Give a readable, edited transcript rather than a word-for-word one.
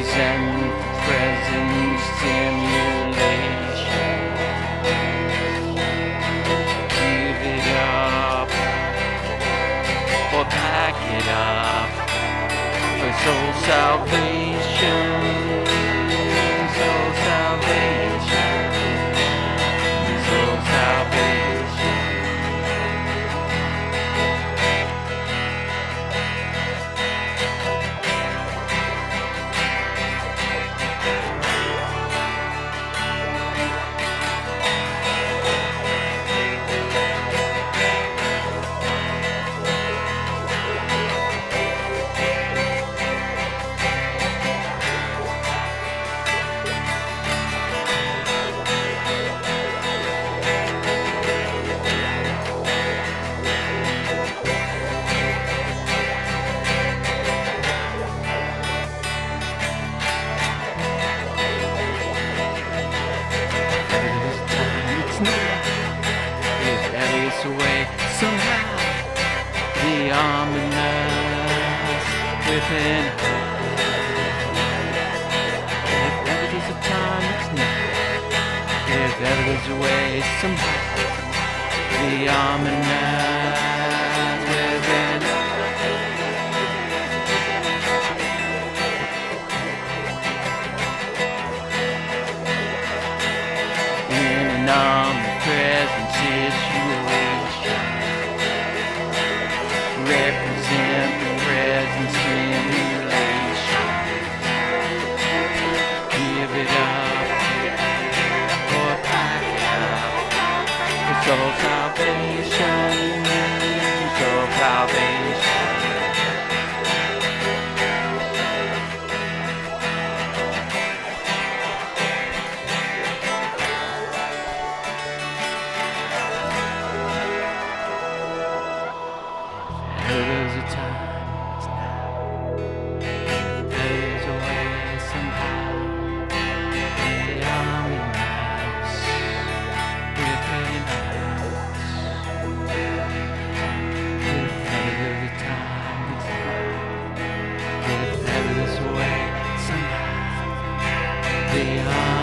and present stimulation. Give it up or pack it up for soul salvation. Soul salvation. Soul salvation. Away somehow the ominous within her. If ever there's a time, it's now. If ever there's a way somehow the ominous within her. In an omnipresent situation, represent the present stimulation. Give it up or pack it up for soul salvation. Soul salvation. There's a time, it's now. There's a way somehow. The ominous within us. If ever there's a time, it's now. If ever there's a way somehow. The